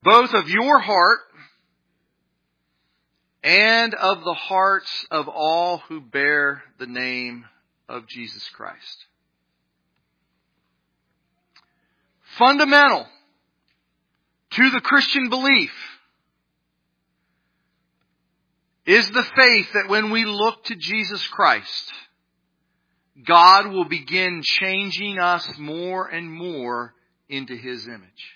both of your heart and of the hearts of all who bear the name of Jesus Christ. Fundamental to the Christian belief is the faith that when we look to Jesus Christ, God will begin changing us more and more into His image.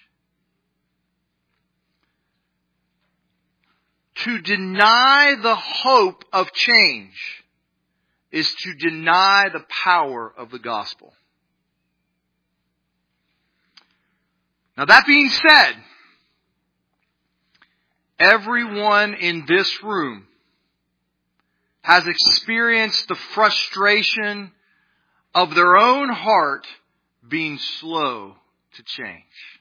To deny the hope of change is to deny the power of the gospel. Now that being said, everyone in this room has experienced the frustration of their own heart being slow to change.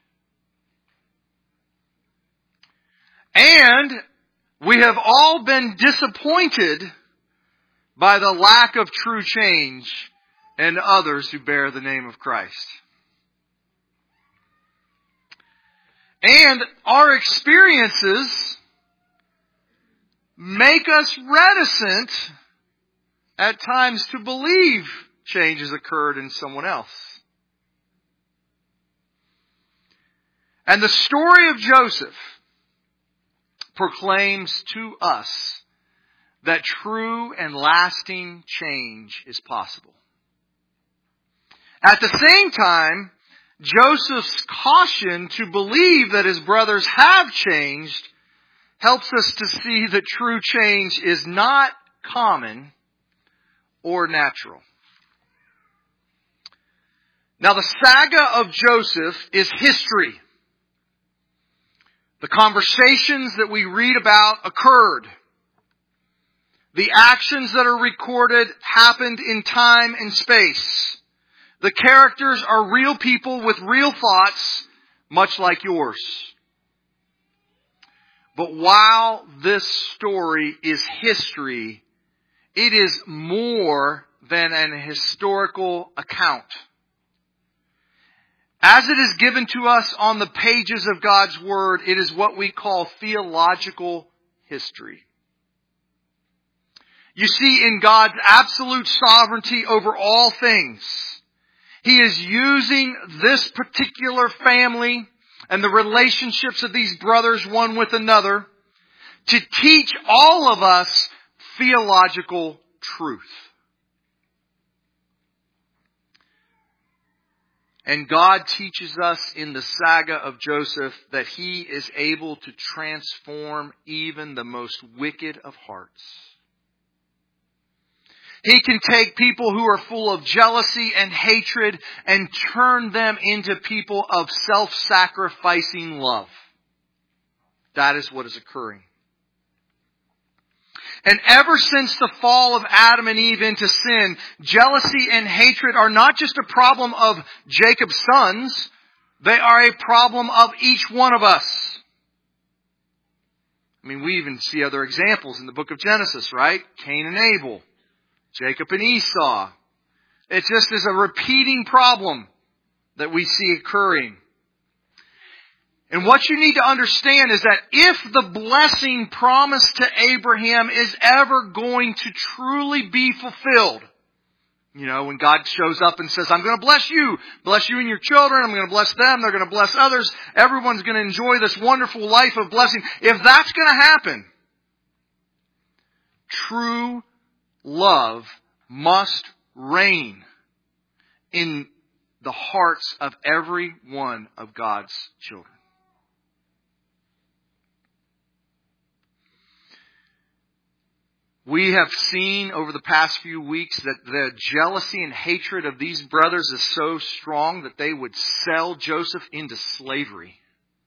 And we have all been disappointed by the lack of true change in others who bear the name of Christ. And our experiences make us reticent at times to believe change has occurred in someone else. And the story of Joseph proclaims to us that true and lasting change is possible. At the same time, Joseph's caution to believe that his brothers have changed helps us to see that true change is not common or natural. Now, the saga of Joseph is history. The conversations that we read about occurred. The actions that are recorded happened in time and space. The characters are real people with real thoughts, much like yours. But while this story is history, it is more than an historical account. As it is given to us on the pages of God's Word, it is what we call theological history. You see, in God's absolute sovereignty over all things, He is using this particular family and the relationships of these brothers one with another to teach all of us theological truth. And God teaches us in the saga of Joseph that He is able to transform even the most wicked of hearts. He can take people who are full of jealousy and hatred and turn them into people of self-sacrificing love. That is what is occurring. And ever since the fall of Adam and Eve into sin, jealousy and hatred are not just a problem of Jacob's sons. They are a problem of each one of us. I mean, we even see other examples in the book of Genesis, right? Cain and Abel, Jacob and Esau. It just is a repeating problem that we see occurring. And what you need to understand is that if the blessing promised to Abraham is ever going to truly be fulfilled, you know, when God shows up and says, I'm going to bless you and your children, I'm going to bless them, they're going to bless others, everyone's going to enjoy this wonderful life of blessing. If that's going to happen, true love must reign in the hearts of every one of God's children. We have seen over the past few weeks that the jealousy and hatred of these brothers is so strong that they would sell Joseph into slavery.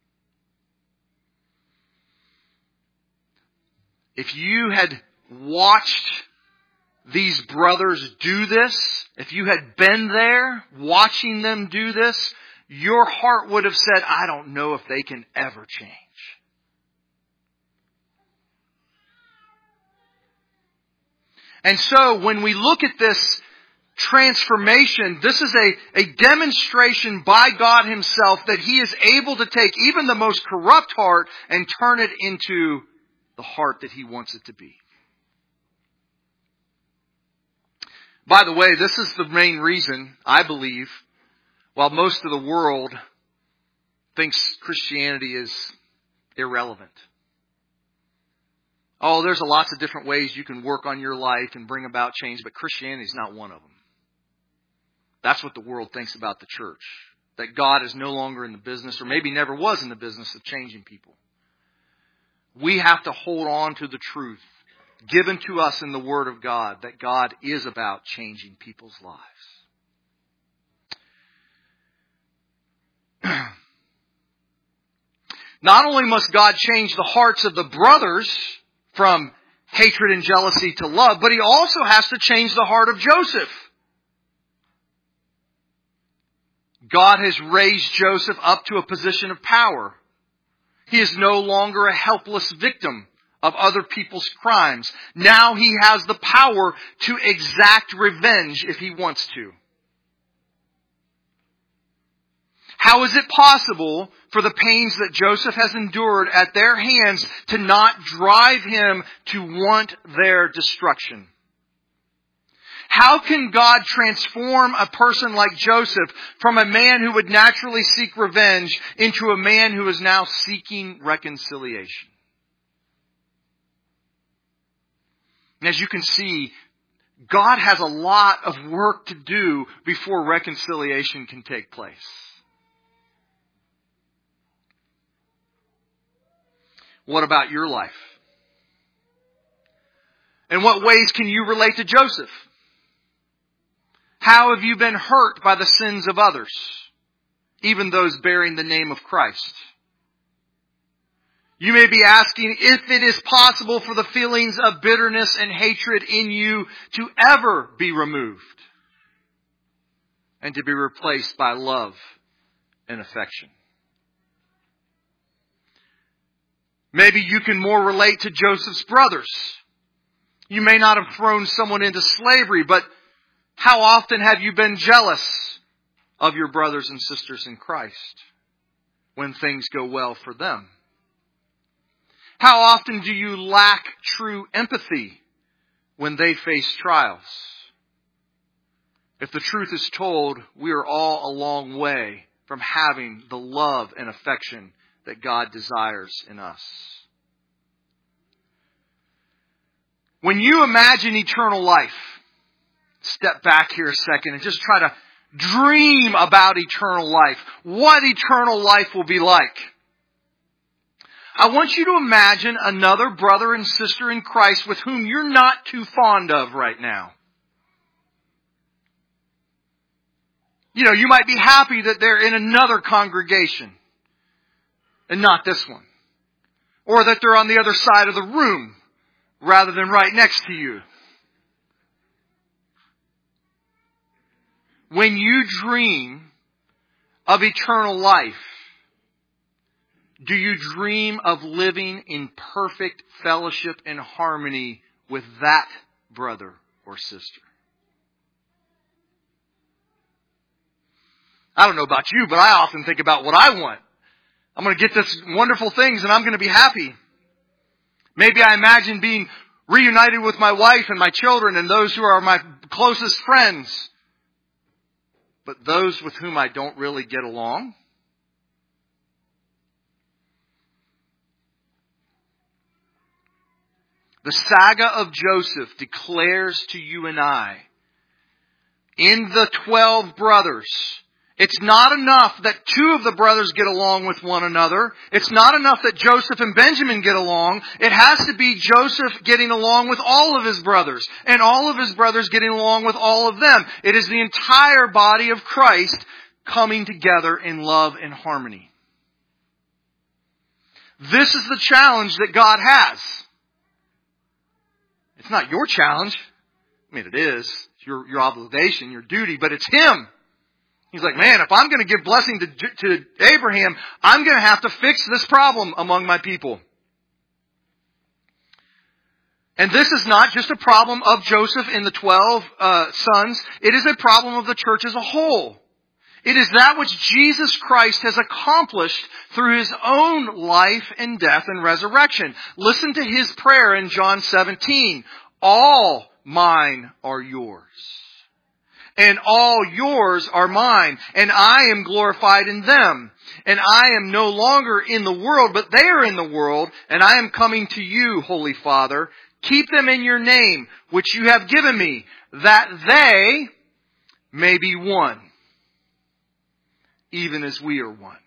If you had watched these brothers do this, if you had been there watching them do this, your heart would have said, I don't know if they can ever change. And so when we look at this transformation. This is a demonstration by God Himself that He is able to take even the most corrupt heart and turn it into the heart that He wants it to be. By the way, this is the main reason, I believe, while most of the world thinks Christianity is irrelevant. Oh, there's lots of different ways you can work on your life and bring about change, but Christianity is not one of them. That's what the world thinks about the church. That God is no longer in the business, or maybe never was in the business of changing people. We have to hold on to the truth given to us in the Word of God, that God is about changing people's lives. Not only must God change the hearts of the brothers from hatred and jealousy to love, but He also has to change the heart of Joseph. God has raised Joseph up to a position of power. He is no longer a helpless victim of other people's crimes. Now he has the power to exact revenge if he wants to. How is it possible for the pains that Joseph has endured at their hands to not drive him to want their destruction? How can God transform a person like Joseph from a man who would naturally seek revenge into a man who is now seeking reconciliation? And as you can see, God has a lot of work to do before reconciliation can take place. What about your life? In what ways can you relate to Joseph? How have you been hurt by the sins of others, even those bearing the name of Christ? You may be asking if it is possible for the feelings of bitterness and hatred in you to ever be removed and to be replaced by love and affection. Maybe you can more relate to Joseph's brothers. You may not have thrown someone into slavery, but how often have you been jealous of your brothers and sisters in Christ when things go well for them? How often do you lack true empathy when they face trials? If the truth is told, we are all a long way from having the love and affection that God desires in us. When you imagine eternal life, step back here a second and just try to dream about eternal life. What eternal life will be like. I want you to imagine another brother and sister in Christ with whom you're not too fond of right now. You know, you might be happy that they're in another congregation and not this one. Or that they're on the other side of the room rather than right next to you. When you dream of eternal life, do you dream of living in perfect fellowship and harmony with that brother or sister? I don't know about you, but I often think about what I want. I'm going to get this wonderful things and I'm going to be happy. Maybe I imagine being reunited with my wife and my children and those who are my closest friends. But those with whom I don't really get along? The saga of Joseph declares to you and I, in the 12 brothers, it's not enough that 2 of the brothers get along with one another. It's not enough that Joseph and Benjamin get along. It has to be Joseph getting along with all of his brothers, and all of his brothers getting along with all of them. It is the entire body of Christ coming together in love and harmony. This is the challenge that God has. It's not your challenge. I mean, it is. It's your obligation, your duty, but it's Him. He's like, man, if I'm going to give blessing to Abraham, I'm going to have to fix this problem among my people. And this is not just a problem of Joseph and the 12 sons. It is a problem of the church as a whole. It is that which Jesus Christ has accomplished through His own life and death and resurrection. Listen to His prayer in John 17. All mine are yours, and all yours are mine, and I am glorified in them. And I am no longer in the world, but they are in the world, and I am coming to you, Holy Father. Keep them in your name, which you have given me, that they may be one, even as we are one.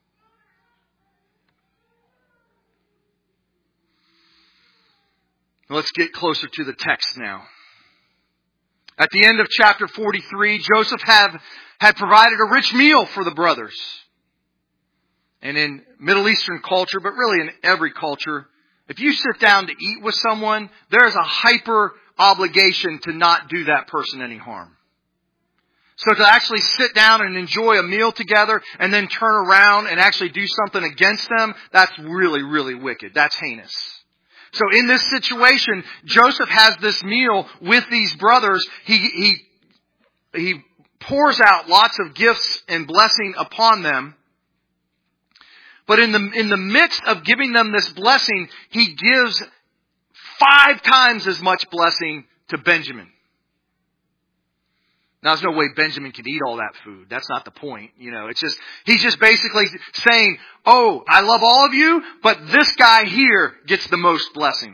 Let's get closer to the text now. At the end of chapter 43, Joseph had provided a rich meal for the brothers. And in Middle Eastern culture, but really in every culture, if you sit down to eat with someone, there is a hyper obligation to not do that person any harm. So to actually sit down and enjoy a meal together and then turn around and actually do something against them, that's really, really wicked. That's heinous. So in this situation, Joseph has this meal with these brothers. He pours out lots of gifts and blessing upon them. But in the midst of giving them this blessing, he gives 5 times as much blessing to Benjamin. Now, there's no way Benjamin could eat all that food. That's not the point. He's just basically saying, oh, I love all of you, but this guy here gets the most blessing.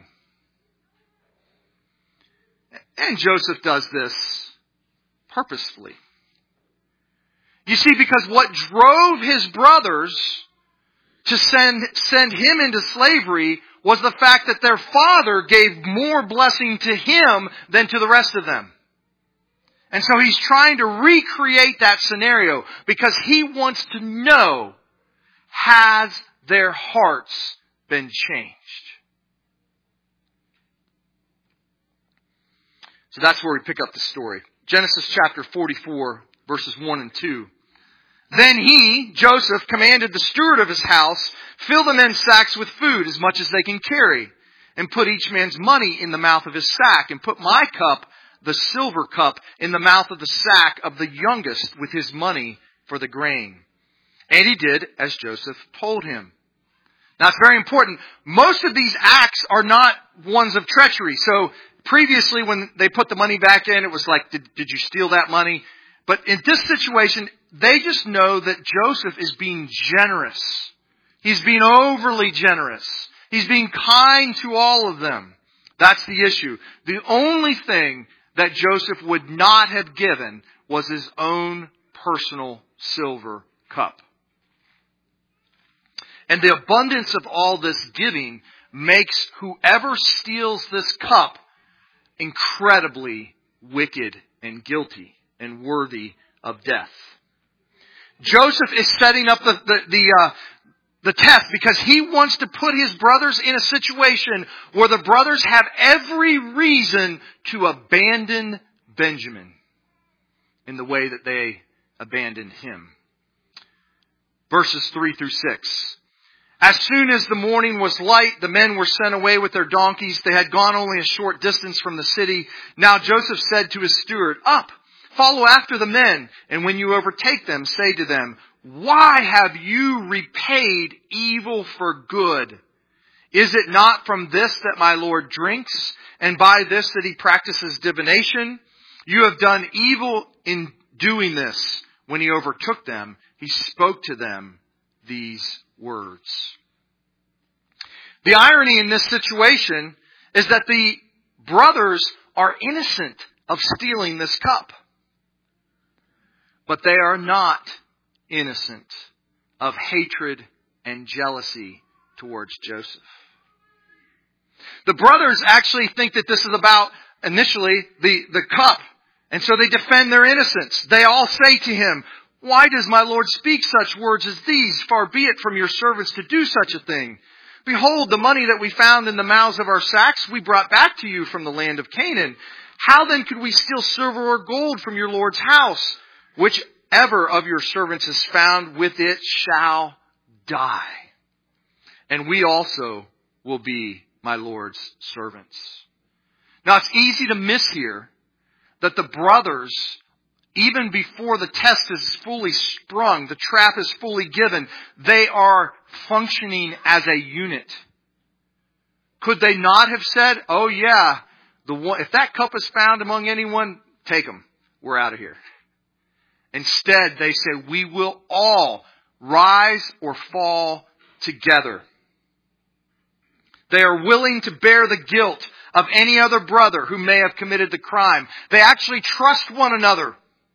And Joseph does this purposefully. You see, because what drove his brothers to send him into slavery was the fact that their father gave more blessing to him than to the rest of them. And so he's trying to recreate that scenario because he wants to know, has their hearts been changed? So that's where we pick up the story. Genesis chapter 44, verses 1 and 2. Then he, Joseph, commanded the steward of his house, fill the men's sacks with food as much as they can carry, and put each man's money in the mouth of his sack, and put my cup, the silver cup, in the mouth of the sack of the youngest with his money for the grain. And he did as Joseph told him. Now it's very important. Most of these acts are not ones of treachery. So previously when they put the money back in, it was like, did you steal that money? But in this situation, they just know that Joseph is being generous. He's being overly generous. He's being kind to all of them. That's the issue. The only thing that Joseph would not have given was his own personal silver cup. And the abundance of all this giving makes whoever steals this cup incredibly wicked and guilty and worthy of death. Joseph is setting up the test because he wants to put his brothers in a situation where the brothers have every reason to abandon Benjamin in the way that they abandoned him. Verses 3 through 6. As soon as the morning was light, the men were sent away with their donkeys. They had gone only a short distance from the city. Now Joseph said to his steward, "Up! Follow after the men, and when you overtake them, say to them, 'Why have you repaid evil for good? Is it not from this that my Lord drinks, and by this that he practices divination? You have done evil in doing this.' When he overtook them, he spoke to them these words." The irony in this situation is that the brothers are innocent of stealing this cup. But they are not innocent of hatred and jealousy towards Joseph. The brothers actually think that this is about, initially, the cup. And so they defend their innocence. They all say to him, "Why does my Lord speak such words as these? Far be it from your servants to do such a thing. Behold, the money that we found in the mouths of our sacks we brought back to you from the land of Canaan. How then could we steal silver or gold from your Lord's house? Whichever of your servants is found with it shall die. And we also will be my Lord's servants." Now it's easy to miss here that the brothers, even before the test is fully sprung, the trap is fully given, they are functioning as a unit. Could they not have said, oh yeah, if that cup is found among anyone, take them. We're out of here. Instead, they say, we will all rise or fall together. They are willing to bear the guilt of any other brother who may have committed the crime. They actually trust one another.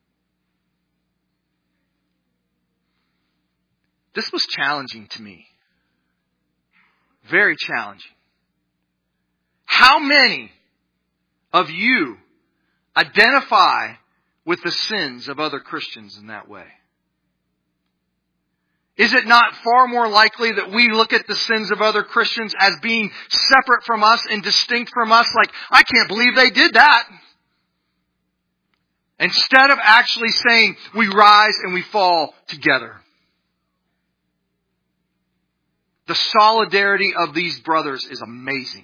This was challenging to me. Very challenging. How many of you identify with the sins of other Christians in that way? Is it not far more likely that we look at the sins of other Christians as being separate from us and distinct from us? Like, I can't believe they did that. Instead of actually saying, we rise and we fall together. The solidarity of these brothers is amazing.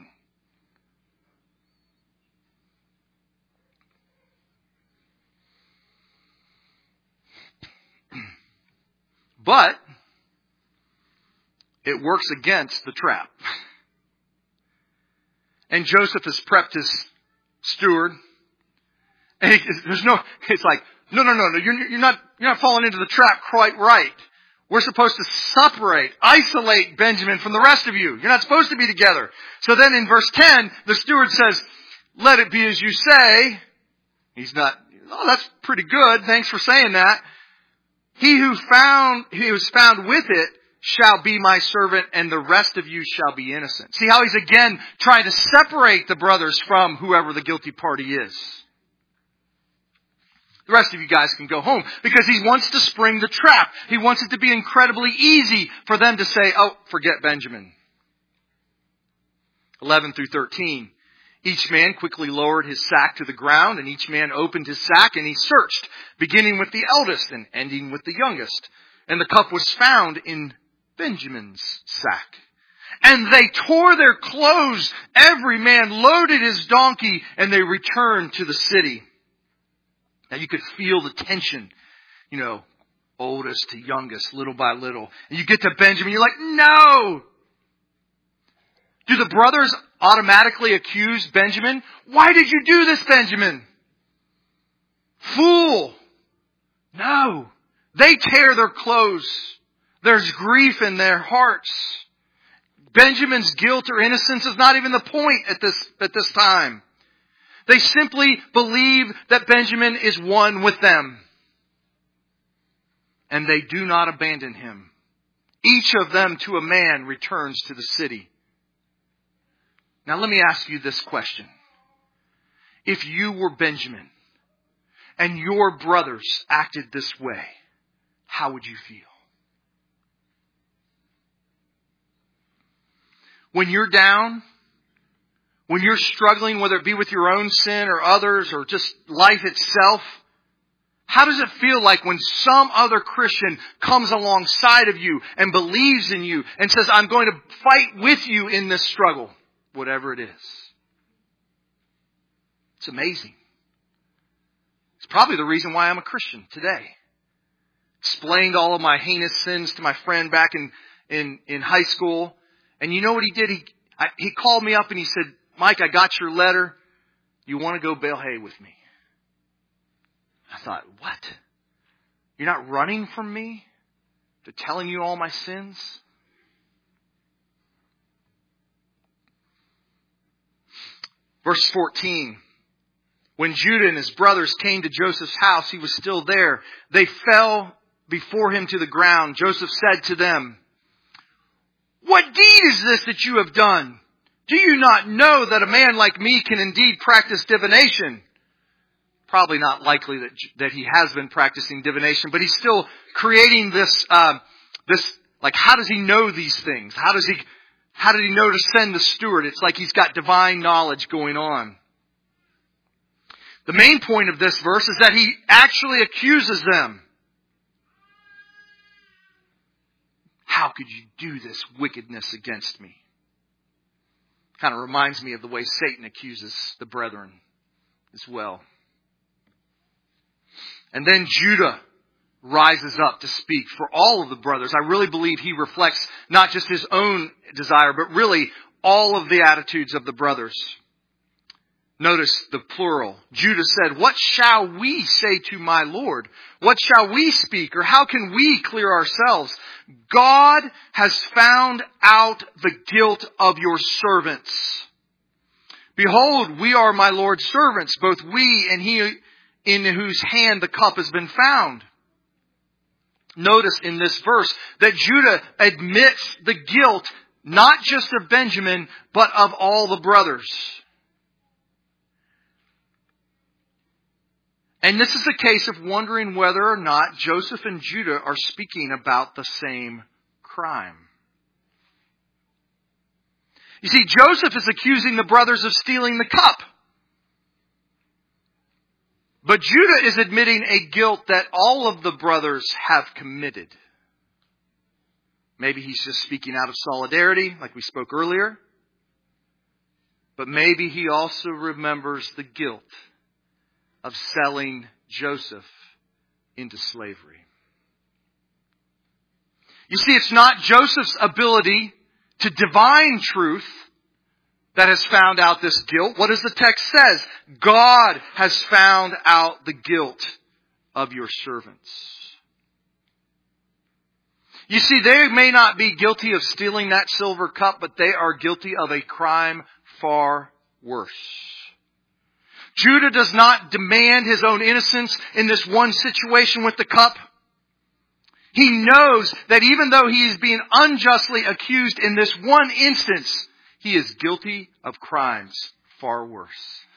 But it works against the trap. And Joseph has prepped his steward. And it's like, no, you're not falling into the trap quite right. We're supposed to separate, isolate Benjamin from the rest of you. You're not supposed to be together. So then in verse 10, the steward says, let it be as you say. He's not, oh, that's pretty good. Thanks for saying that. He who was found with it shall be my servant, and the rest of you shall be innocent. See how he's again trying to separate the brothers from whoever the guilty party is. The rest of you guys can go home because he wants to spring the trap. He wants it to be incredibly easy for them to say, oh, forget Benjamin. 11 through 13. Each man quickly lowered his sack to the ground, and each man opened his sack, and he searched, beginning with the eldest and ending with the youngest. And the cup was found in Benjamin's sack. And they tore their clothes. Every man loaded his donkey, and they returned to the city. Now you could feel the tension, oldest to youngest, little by little. And you get to Benjamin, you're like, no! Do the brothers automatically accuse Benjamin? Why did you do this, Benjamin? Fool! No. They tear their clothes. There's grief in their hearts. Benjamin's guilt or innocence is not even the point at this time. They simply believe that Benjamin is one with them. And they do not abandon him. Each of them to a man returns to the city. Now let me ask you this question. If you were Benjamin and your brothers acted this way, how would you feel? When you're down, when you're struggling, whether it be with your own sin or others or just life itself, how does it feel like when some other Christian comes alongside of you and believes in you and says, I'm going to fight with you in this struggle? Whatever it is. It's amazing. It's probably the reason why I'm a Christian today. Explained all of my heinous sins to my friend back in high school. And you know what he did? He called me up and he said, Mike, I got your letter. You want to go bale hay with me? I thought, what? You're not running from me? To telling you all my sins? Verse 14, when Judah and his brothers came to Joseph's house, he was still there. They fell before him to the ground. Joseph said to them, what deed is this that you have done? Do you not know that a man like me can indeed practice divination? Probably not likely that he has been practicing divination, but he's still creating this, like, how does he know these things? How did he know to send the steward? It's like he's got divine knowledge going on. The main point of this verse is that he actually accuses them. How could you do this wickedness against me? Kind of reminds me of the way Satan accuses the brethren as well. And then Judah rises up to speak for all of the brothers. I really believe he reflects not just his own desire, but really all of the attitudes of the brothers. Notice the plural. Judah said, "What shall we say to my Lord? What shall we speak? Or how can we clear ourselves? God has found out the guilt of your servants. Behold, we are my Lord's servants, both we and he in whose hand the cup has been found." Notice in this verse that Judah admits the guilt not just of Benjamin, but of all the brothers. And this is a case of wondering whether or not Joseph and Judah are speaking about the same crime. You see, Joseph is accusing the brothers of stealing the cup. But Judah is admitting a guilt that all of the brothers have committed. Maybe he's just speaking out of solidarity, like we spoke earlier. But maybe he also remembers the guilt of selling Joseph into slavery. You see, it's not Joseph's ability to divine truth that has found out this guilt. What does the text says? God has found out the guilt of your servants. You see, they may not be guilty of stealing that silver cup, but they are guilty of a crime far worse. Judah does not demand his own innocence in this one situation with the cup. He knows that even though he is being unjustly accused in this one instance, he is guilty of crimes far worse.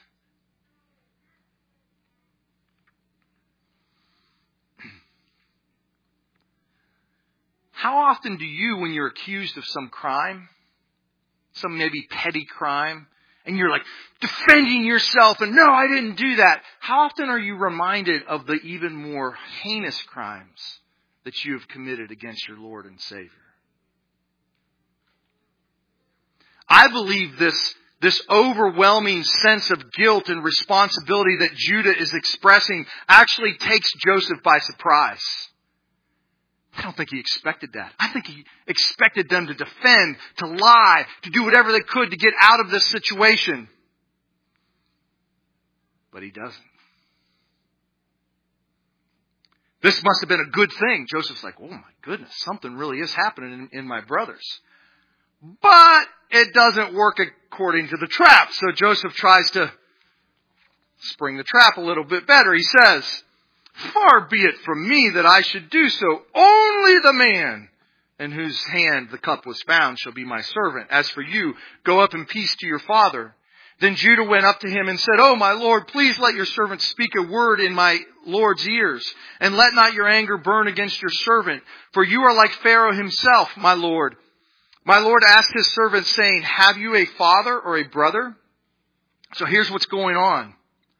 How often do you, when you're accused of some crime, some maybe petty crime, and you're like defending yourself and, no, I didn't do that. How often are you reminded of the even more heinous crimes that you have committed against your Lord and Savior? I believe this overwhelming sense of guilt and responsibility that Judah is expressing actually takes Joseph by surprise. I don't think he expected that. I think he expected them to defend, to lie, to do whatever they could to get out of this situation. But he doesn't. This must have been a good thing. Joseph's like, oh my goodness, something really is happening in my brothers. But it doesn't work according to the trap. So Joseph tries to spring the trap a little bit better. He says, "Far be it from me that I should do so. Only the man in whose hand the cup was found shall be my servant. As for you, go up in peace to your father." Then Judah went up to him and said, "Oh, my Lord, please let your servant speak a word in my Lord's ears, and let not your anger burn against your servant. For you are like Pharaoh himself, my Lord. My Lord asked his servant, saying, have you a father or a brother?" So here's what's going on.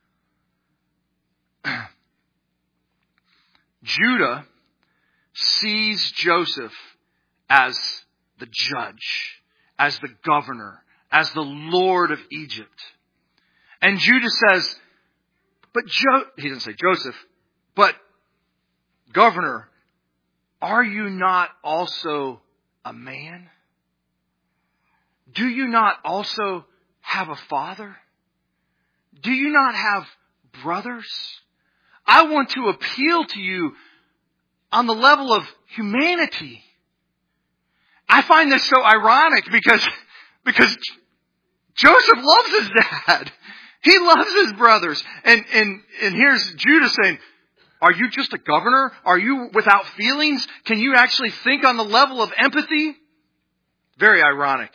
Judah sees Joseph as the judge, as the governor, as the Lord of Egypt. And Judah says, he didn't say Joseph, but governor, are you not also a man? Do you not also have a father? Do you not have brothers? I want to appeal to you on the level of humanity. I find this so ironic because Joseph loves his dad. He loves his brothers. And here's Judah saying, are you just a governor? Are you without feelings? Can you actually think on the level of empathy? Very ironic.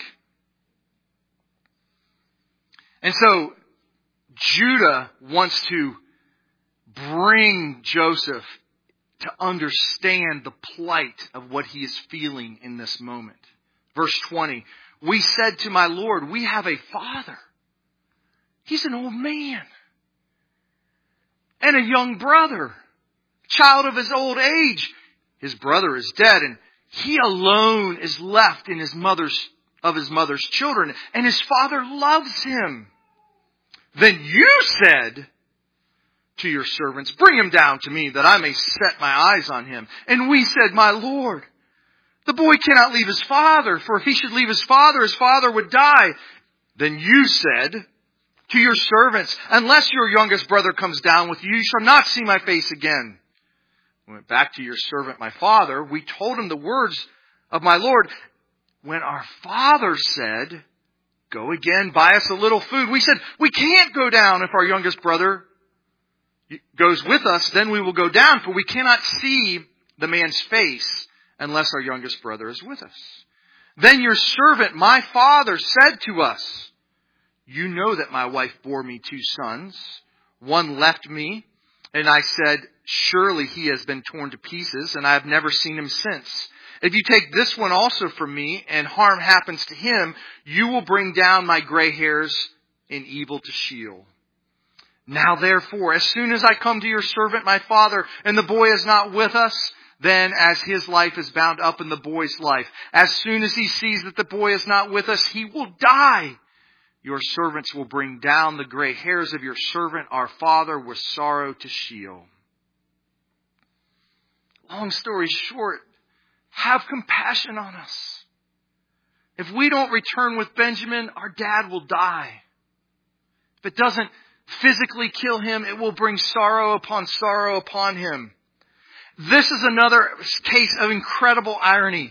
And so Judah wants to bring Joseph to understand the plight of what he is feeling in this moment. Verse 20, we said to my Lord, we have a father. He's an old man. And a young brother, child of his old age. His brother is dead, and he alone is left in his mother's of his mother's children, and his father loves him. Then you said to your servants, bring him down to me, that I may set my eyes on him. And we said, my Lord, the boy cannot leave his father, for if he should leave his father would die. Then you said to your servants, unless your youngest brother comes down with you, you shall not see my face again. We went back to your servant, my father. We told him the words of my Lord. When our father said, go again, buy us a little food, we said, we can't go down. If our youngest brother goes with us, then we will go down, for we cannot see the man's face unless our youngest brother is with us. Then your servant, my father, said to us, you know that my wife bore me 2 sons. One left me, and I said, surely he has been torn to pieces, and I have never seen him since. If you take this one also from me, and harm happens to him, you will bring down my gray hairs in evil to Sheol. Now therefore, as soon as I come to your servant my father, and the boy is not with us, then as his life is bound up in the boy's life, as soon as he sees that the boy is not with us, he will die. Your servants will bring down the gray hairs of your servant, our father, with sorrow to Sheol. Long story short, have compassion on us. If we don't return with Benjamin, our dad will die. If it doesn't physically kill him, it will bring sorrow upon him. This is another case of incredible irony.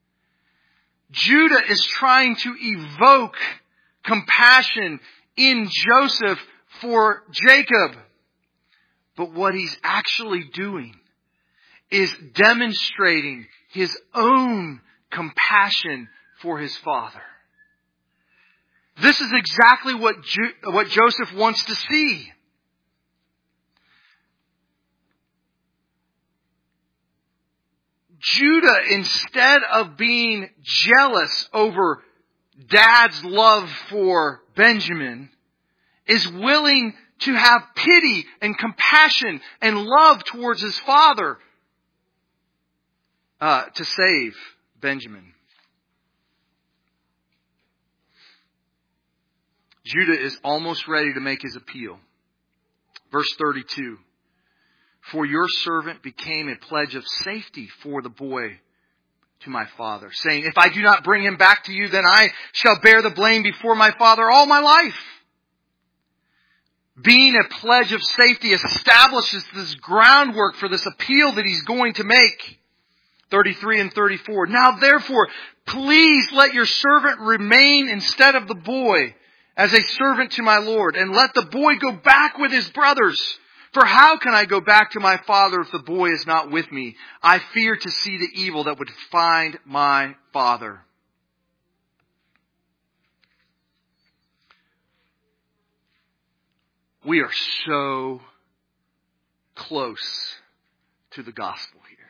Judah is trying to evoke compassion in Joseph for Jacob. But what he's actually doing is demonstrating his own compassion for his father. This is exactly what Joseph wants to see. Judah, instead of being jealous over dad's love for Benjamin, is willing to have pity and compassion and love towards his father to save Benjamin. Judah is almost ready to make his appeal. Verse 32. For your servant became a pledge of safety for the boy to my father, saying, if I do not bring him back to you, then I shall bear the blame before my father all my life. Being a pledge of safety establishes this groundwork for this appeal that he's going to make. 33 and 34. Now therefore, please let your servant remain instead of the boy as a servant to my Lord, and let the boy go back with his brothers. For how can I go back to my father if the boy is not with me? I fear to see the evil that would find my father. We are so close to the gospel here.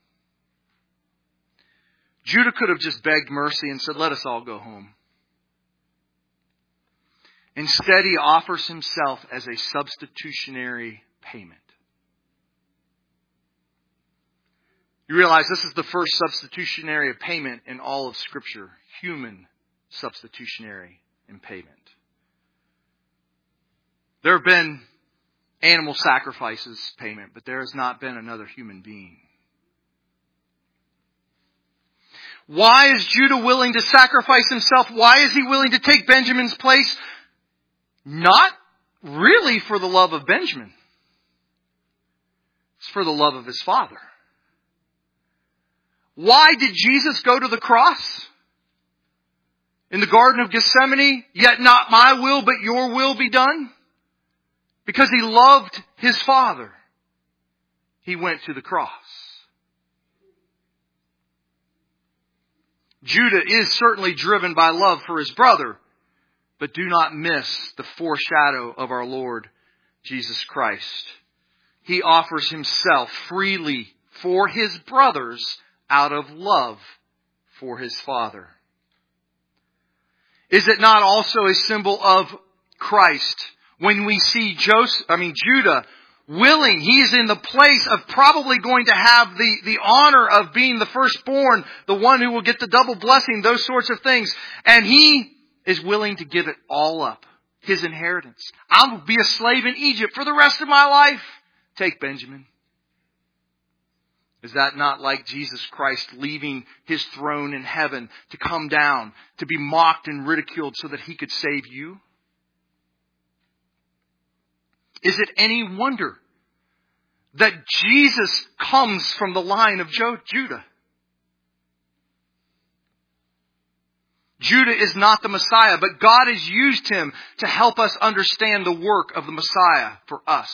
Judah could have just begged mercy and said, let us all go home. Instead, he offers himself as a substitutionary payment. You realize this is the first substitutionary payment in all of Scripture. Human substitutionary payment. There have been animal sacrifices payment, but there has not been another human being. Why is Judah willing to sacrifice himself? Why is he willing to take Benjamin's place? Not really for the love of Benjamin. It's for the love of his father. Why did Jesus go to the cross? In the Garden of Gethsemane, yet not my will, but your will be done. Because he loved his father. He went to the cross. Judah is certainly driven by love for his brother. But do not miss the foreshadow of our Lord Jesus Christ. He offers himself freely for his brothers out of love for his father. Is it not also a symbol of Christ when we see Judah willing. He is in the place of probably going to have the honor of being the firstborn, the one who will get the double blessing, those sorts of things. And he is willing to give it all up. His inheritance. I will be a slave in Egypt for the rest of my life. Take Benjamin. Is that not like Jesus Christ leaving His throne in heaven to come down, to be mocked and ridiculed so that He could save you? Is it any wonder that Jesus comes from the line of Judah? Judah is not the Messiah, but God has used him to help us understand the work of the Messiah for us.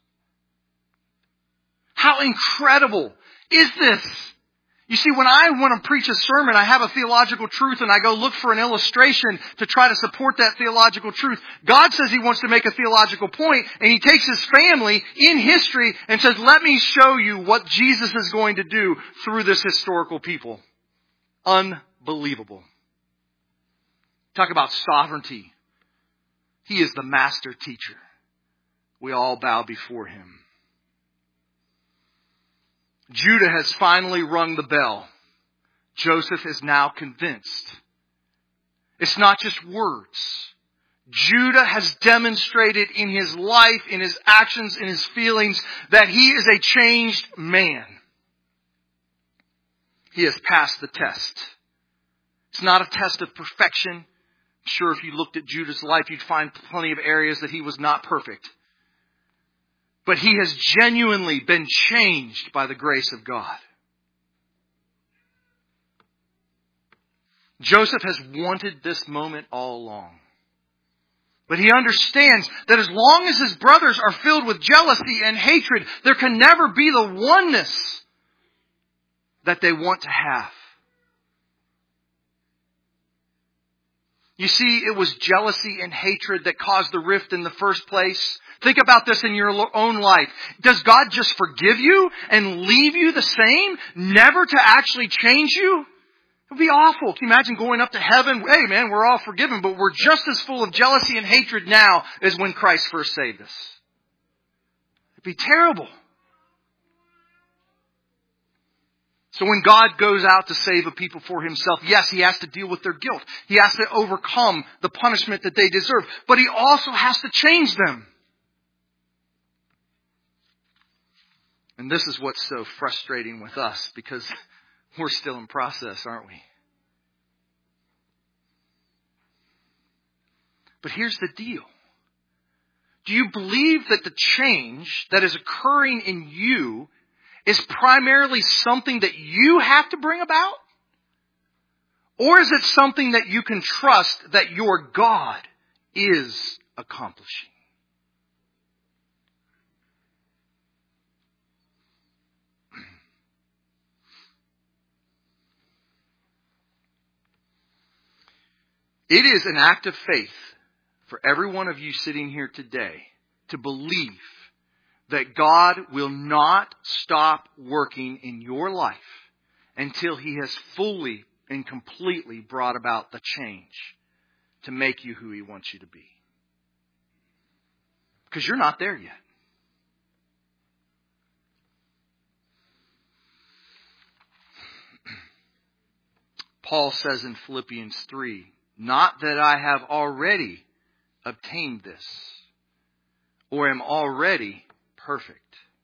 How incredible is this? You see, when I want to preach a sermon, I have a theological truth and I go look for an illustration to try to support that theological truth. God says He wants to make a theological point, and He takes His family in history and says, let me show you what Jesus is going to do through this historical people. Unbelievable. Talk about sovereignty. He is the master teacher. We all bow before Him. Judah has finally rung the bell. Joseph is now convinced. It's not just words. Judah has demonstrated in his life, in his actions, in his feelings, that he is a changed man. He has passed the test. It's not a test of perfection. I'm sure if you looked at Judah's life, you'd find plenty of areas that he was not perfect. But he has genuinely been changed by the grace of God. Joseph has wanted this moment all along. But he understands that as long as his brothers are filled with jealousy and hatred, there can never be the oneness that they want to have. You see, it was jealousy and hatred that caused the rift in the first place. Think about this in your own life. Does God just forgive you and leave you the same, never to actually change you? It would be awful. Can you imagine going up to heaven? Hey man, we're all forgiven, but we're just as full of jealousy and hatred now as when Christ first saved us. It'd be terrible. So when God goes out to save a people for Himself, yes, He has to deal with their guilt. He has to overcome the punishment that they deserve. But He also has to change them. And this is what's so frustrating with us, because we're still in process, aren't we? But here's the deal. Do you believe that the change that is occurring in you is primarily something that you have to bring about? Or is it something that you can trust that your God is accomplishing? It is an act of faith for every one of you sitting here today to believe that God will not stop working in your life until He has fully and completely brought about the change to make you who He wants you to be. Because you're not there yet. Paul says in Philippians 3, not that I have already obtained this or am already perfect,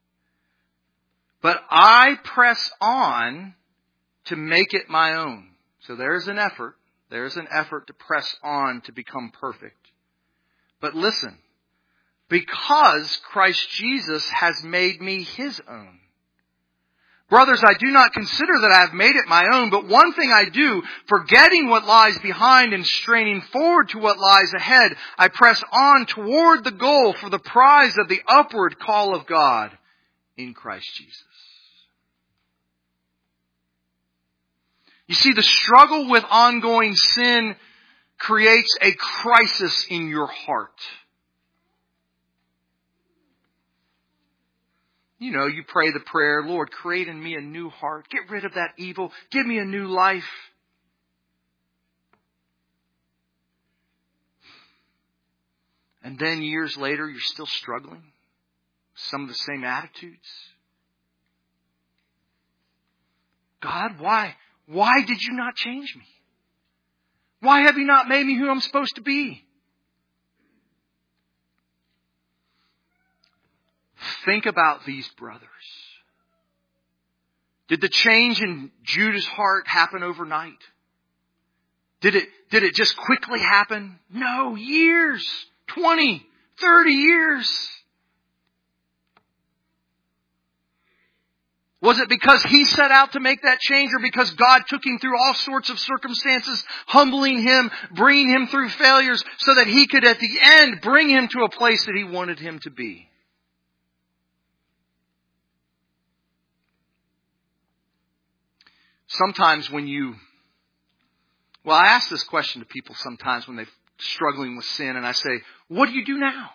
but I press on to make it my own. So there's an effort. There's an effort to press on to become perfect. But listen, because Christ Jesus has made me His own. Brothers, I do not consider that I have made it my own, but one thing I do, forgetting what lies behind and straining forward to what lies ahead, I press on toward the goal for the prize of the upward call of God in Christ Jesus. You see, the struggle with ongoing sin creates a crisis in your heart. You know, you pray the prayer, Lord, create in me a new heart. Get rid of that evil. Give me a new life. And then years later, you're still struggling. some of the same attitudes? God, why? Why did you not change me? Why have you not made me who I'm supposed to be? Think about these brothers. Did the change in Judah's heart happen overnight? Did it just quickly happen? No, years. 20, 30 years. Was it because he set out to make that change, or because God took him through all sorts of circumstances, humbling him, bringing him through failures so that he could at the end bring him to a place that he wanted him to be? Sometimes I ask this question to people sometimes when they're struggling with sin, and I say, what do you do now?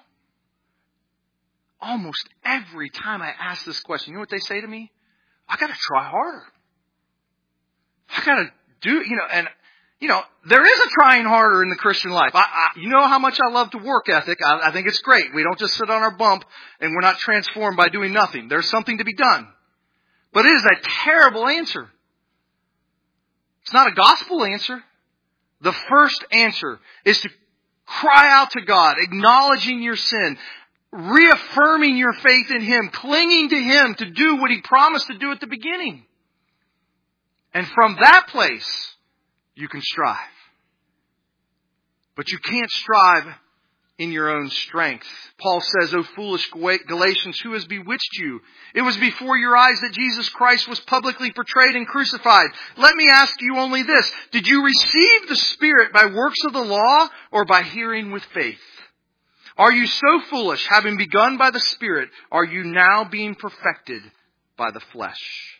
Almost every time I ask this question, you know what they say to me? I got to try harder. I got to do, there is a trying harder in the Christian life. You know how much I love the work ethic. I think it's great. We don't just sit on our bump and we're not transformed by doing nothing. There's something to be done. But it is a terrible answer. It's not a gospel answer. The first answer is to cry out to God, acknowledging your sin, reaffirming your faith in Him, clinging to Him to do what He promised to do at the beginning. And from that place, you can strive. But you can't strive in your own strength. Paul says, "O foolish Galatians, who has bewitched you? It was before your eyes that Jesus Christ was publicly portrayed and crucified. Let me ask you only this. Did you receive the Spirit by works of the law or by hearing with faith? Are you so foolish, having begun by the Spirit, are you now being perfected by the flesh?"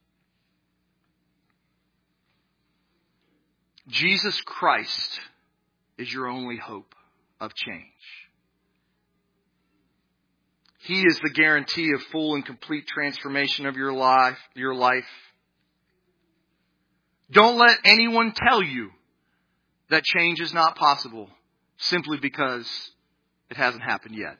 Jesus Christ is your only hope of change. He is the guarantee of full and complete transformation of your life. Don't let anyone tell you that change is not possible simply because it hasn't happened yet.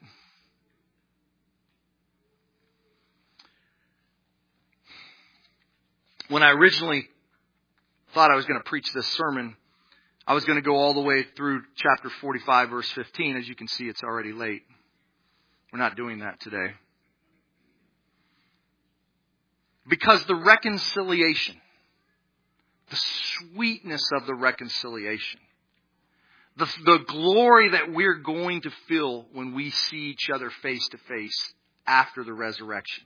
When I originally thought I was going to preach this sermon, I was going to go all the way through chapter 45, verse 15. As you can see, it's already late. We're not doing that today. Because the reconciliation, the sweetness of the reconciliation, the glory that we're going to feel when we see each other face to face after the resurrection,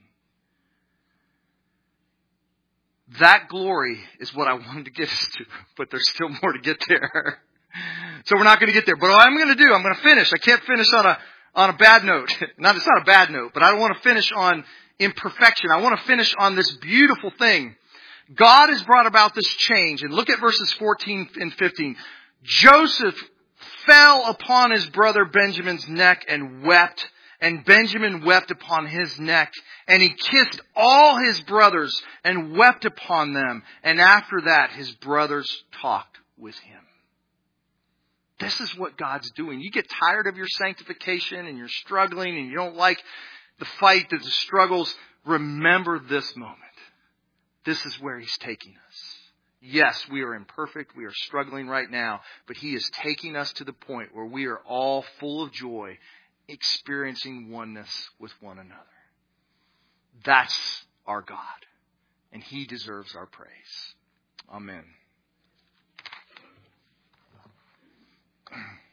that glory is what I wanted to get us to, but there's still more to get there. So we're not going to get there. But what I'm going to do, I'm going to finish. I can't finish on a bad note. It's not a bad note, but I don't want to finish on imperfection. I want to finish on this beautiful thing. God has brought about this change. And look at verses 14 and 15. Joseph fell upon his brother Benjamin's neck and wept. And Benjamin wept upon his neck, and he kissed all his brothers and wept upon them. And after that, his brothers talked with him. This is what God's doing. You get tired of your sanctification and you're struggling and you don't like the fight, the struggles. Remember this moment. This is where He's taking us. Yes, we are imperfect. We are struggling right now, but He is taking us to the point where we are all full of joy, experiencing oneness with one another. That's our God, and He deserves our praise. Amen.